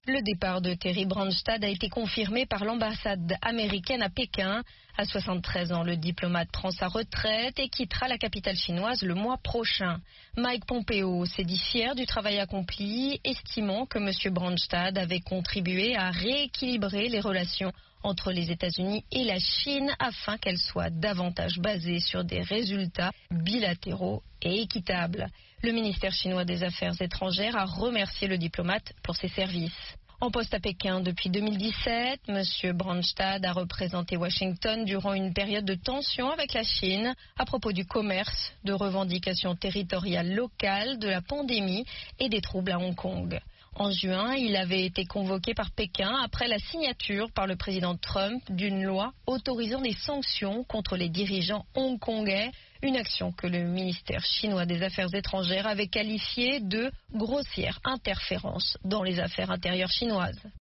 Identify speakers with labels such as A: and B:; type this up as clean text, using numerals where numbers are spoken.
A: Le départ de Terry Branstad a été confirmé par l'ambassade américaine à Pékin. À 73 ans, le diplomate prend sa retraite et quittera la capitale chinoise le mois prochain. Mike Pompeo s'est dit fier du travail accompli, estimant que M. Branstad avait contribué à rééquilibrer les relations entre les États-Unis et la Chine afin qu'elles soient davantage basées sur des résultats bilatéraux et équitables. Le ministère chinois des Affaires étrangères a remercié le diplomate pour ses services. En poste à Pékin depuis 2017, M. Branstad a représenté Washington durant une période de tension avec la Chine à propos du commerce, de revendications territoriales locales, de la pandémie et des troubles à Hong Kong. En juin, il avait été convoqué par Pékin après la signature par le président Trump d'une loi autorisant des sanctions contre les dirigeants hongkongais, une action que le ministère chinois des Affaires étrangères avait qualifiée de grossière interférence dans les affaires intérieures chinoises.